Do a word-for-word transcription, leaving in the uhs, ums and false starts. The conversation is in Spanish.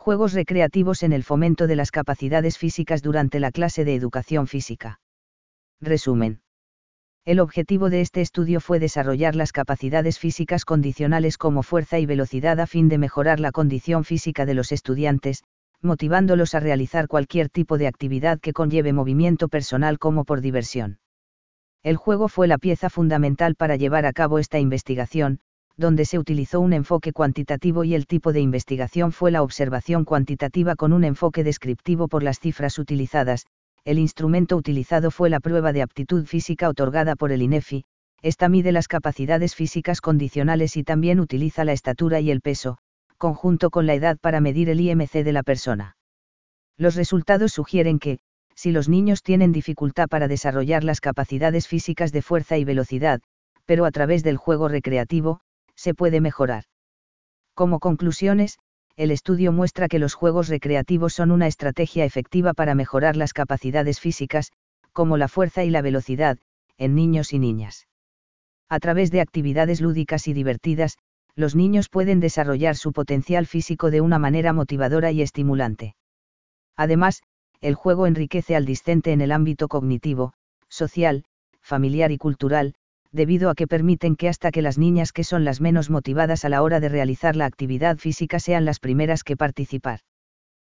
Juegos recreativos en el fomento de las capacidades físicas durante la clase de educación física. Resumen. El objetivo de este estudio fue desarrollar las capacidades físicas condicionales como fuerza y velocidad a fin de mejorar la condición física de los estudiantes, motivándolos a realizar cualquier tipo de actividad que conlleve movimiento personal como por diversión. El juego fue la pieza fundamental para llevar a cabo esta investigación, donde se utilizó un enfoque cuantitativo y el tipo de investigación fue la observación cuantitativa con un enfoque descriptivo por las cifras utilizadas. El instrumento utilizado fue la prueba de aptitud física otorgada por el INEFI. Esta mide las capacidades físicas condicionales y también utiliza la estatura y el peso, conjunto con la edad para medir el I M C de la persona. Los resultados sugieren que, si los niños tienen dificultad para desarrollar las capacidades físicas de fuerza y velocidad, pero a través del juego recreativo, se puede mejorar. Como conclusiones, el estudio muestra que los juegos recreativos son una estrategia efectiva para mejorar las capacidades físicas, como la fuerza y la velocidad, en niños y niñas. A través de actividades lúdicas y divertidas, los niños pueden desarrollar su potencial físico de una manera motivadora y estimulante. Además, el juego enriquece al discente en el ámbito cognitivo, social, familiar y cultural, debido a que permiten que hasta que las niñas que son las menos motivadas a la hora de realizar la actividad física sean las primeras que participar.